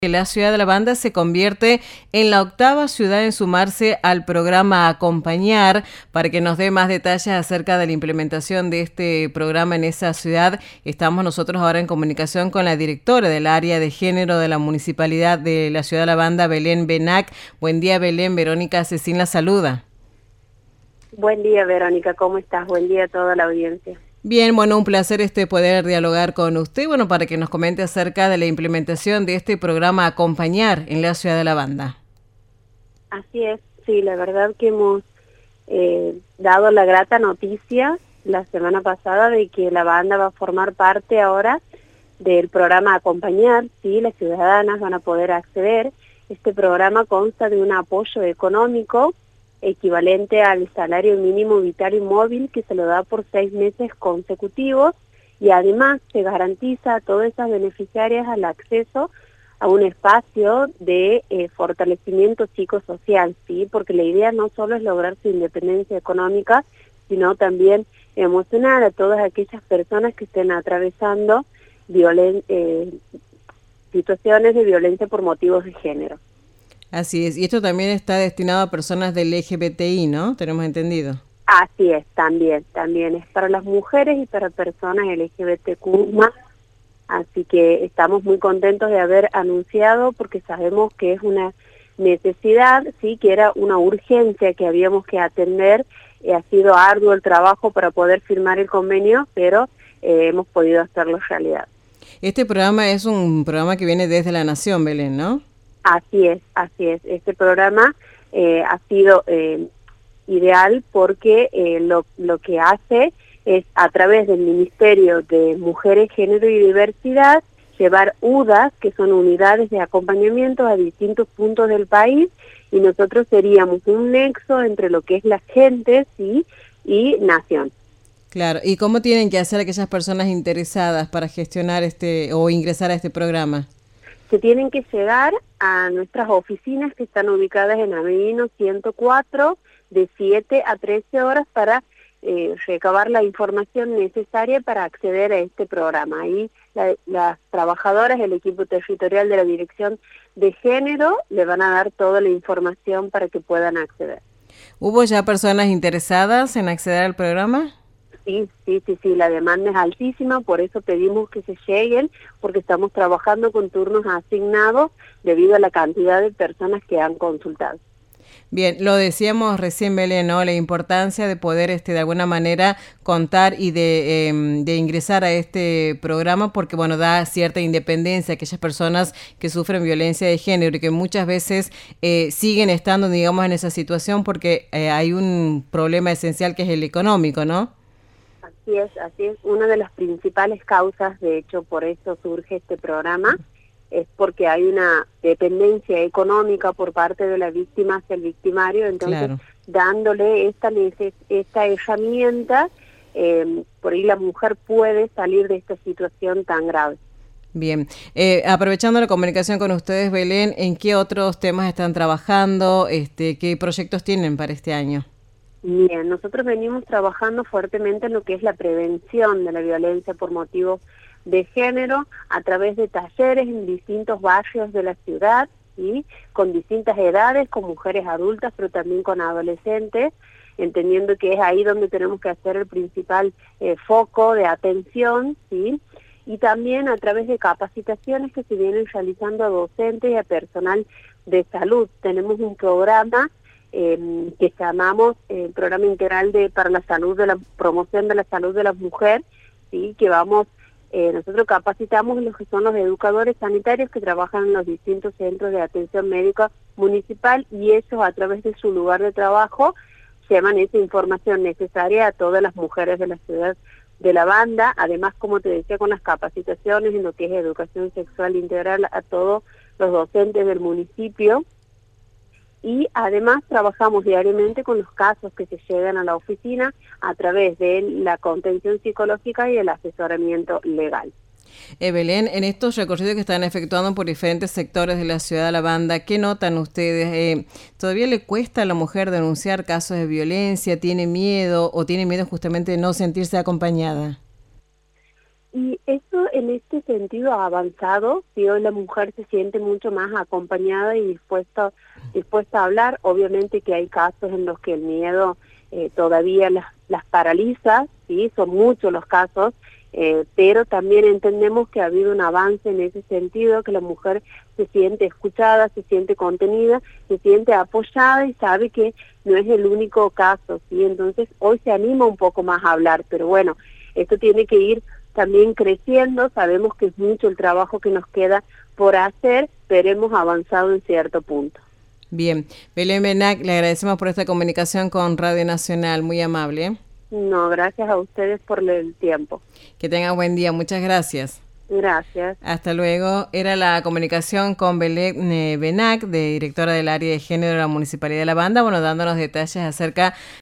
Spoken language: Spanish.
La ciudad de La Banda se convierte en la octava ciudad en sumarse al programa Acompañar. Para que nos dé más detalles acerca de la implementación de este programa en esa ciudad, estamos nosotros ahora en comunicación con la directora del área de género de la Municipalidad de la ciudad de La Banda, Belén Benac. Buen día, Belén. Verónica Cecín la saluda. Buen día, Verónica, ¿cómo estás? Buen día a toda la audiencia. Bien, bueno, un placer poder dialogar con usted, bueno, para que nos comente acerca de la implementación de este programa Acompañar en la ciudad de La Banda. Así es, sí, la verdad que hemos dado la grata noticia la semana pasada de que La Banda va a formar parte ahora del programa Acompañar, sí, las ciudadanas van a poder acceder. Este programa consta de un apoyo económico equivalente al salario mínimo vital y móvil que se lo da por 6 meses consecutivos, y además se garantiza a todas esas beneficiarias el acceso a un espacio de fortalecimiento psicosocial, ¿sí? Porque la idea no solo es lograr su independencia económica, sino también emocionar a todas aquellas personas que estén atravesando situaciones de violencia por motivos de género. Así es, y esto también está destinado a personas del LGBTI, ¿no? Tenemos entendido. Así es, también es para las mujeres y para personas LGBTQ+, así que estamos muy contentos de haber anunciado porque sabemos que es una necesidad, sí, que era una urgencia que habíamos que atender. Ha sido arduo el trabajo para poder firmar el convenio, pero hemos podido hacerlo realidad. Este programa es un programa que viene desde la Nación, Belén, ¿no? Así es. Este programa ha sido ideal porque lo que hace es, a través del Ministerio de Mujeres, Género y Diversidad, llevar UDAs, que son unidades de acompañamiento, a distintos puntos del país, y nosotros seríamos un nexo entre lo que es la gente, ¿sí?, y Nación. Claro, ¿y cómo tienen que hacer aquellas personas interesadas para gestionar o ingresar a este programa? Se tienen que llegar a nuestras oficinas que están ubicadas en Avelino 104 de 7 a 13 horas para recabar la información necesaria para acceder a este programa. Ahí las trabajadoras, el equipo territorial de la Dirección de Género, le van a dar toda la información para que puedan acceder. ¿Hubo ya personas interesadas en acceder al programa? Sí, la demanda es altísima, por eso pedimos que se lleguen, porque estamos trabajando con turnos asignados debido a la cantidad de personas que han consultado. Bien, lo decíamos recién, Belén, ¿no? La importancia de poder de alguna manera contar y de ingresar a este programa, porque bueno, da cierta independencia a aquellas personas que sufren violencia de género y que muchas veces siguen estando, digamos, en esa situación porque hay un problema esencial que es el económico, ¿no? Así es. Una de las principales causas, de hecho, por eso surge este programa, es porque hay una dependencia económica por parte de la víctima hacia el victimario, entonces claro, dándole esta herramienta, por ahí la mujer puede salir de esta situación tan grave. Bien, aprovechando la comunicación con ustedes, Belén, ¿en qué otros temas están trabajando? ¿Qué proyectos tienen para este año? Bien, nosotros venimos trabajando fuertemente en lo que es la prevención de la violencia por motivos de género a través de talleres en distintos barrios de la ciudad, ¿sí?, con distintas edades, con mujeres adultas, pero también con adolescentes, entendiendo que es ahí donde tenemos que hacer el principal foco de atención, ¿sí?, y también a través de capacitaciones que se vienen realizando a docentes y a personal de salud. Tenemos un programa que llamamos el Programa Integral para la Salud de la Promoción de la Salud de la Mujer, ¿sí?, que nosotros capacitamos los que son los educadores sanitarios que trabajan en los distintos centros de atención médica municipal, y ellos a través de su lugar de trabajo llevan esa información necesaria a todas las mujeres de la ciudad de La Banda. Además, como te decía, con las capacitaciones en lo que es educación sexual integral a todos los docentes del municipio. Y además trabajamos diariamente con los casos que se llegan a la oficina a través de la contención psicológica y el asesoramiento legal. Belén, en estos recorridos que están efectuando por diferentes sectores de la ciudad de La Banda, ¿qué notan ustedes? ¿Todavía le cuesta a la mujer denunciar casos de violencia? ¿Tiene miedo o tiene miedo justamente de no sentirse acompañada? Y eso en este sentido ha avanzado, si hoy la mujer se siente mucho más acompañada y dispuesta a hablar. Obviamente que hay casos en los que el miedo todavía las paraliza, ¿sí? Son muchos los casos, pero también entendemos que ha habido un avance en ese sentido, que la mujer se siente escuchada, se siente contenida, se siente apoyada y sabe que no es el único caso, ¿sí? Entonces hoy se anima un poco más a hablar, pero bueno, esto tiene que ir también creciendo. Sabemos que es mucho el trabajo que nos queda por hacer, pero hemos avanzado en cierto punto. Bien, Belén Benach, le agradecemos por esta comunicación con Radio Nacional, muy amable, ¿eh? No, gracias a ustedes por el tiempo. Que tengan buen día, muchas gracias. Gracias. Hasta luego. Era la comunicación con Belén Benach, directora del área de género de la Municipalidad de La Banda, bueno, dándonos detalles acerca